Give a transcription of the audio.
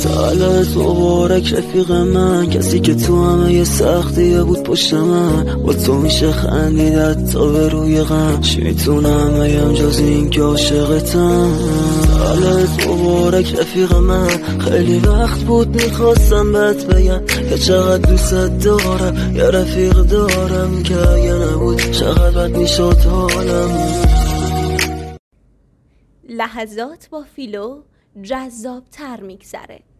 سالت مبارک رفیق من، کسی که تو همه یه سختیه بود پشت من. با تو میشه خندیدت تا به روی غم، چی میتونم بگم جز این که عاشقتم. سالت مبارک رفیق من، خیلی وقت بود میخواستم بهت بگم که چقدر دوست دارم. یه رفیق دارم که اگه نبود چقدر بد میشد حالم. لحظات با فیلو جذاب تر میگذره.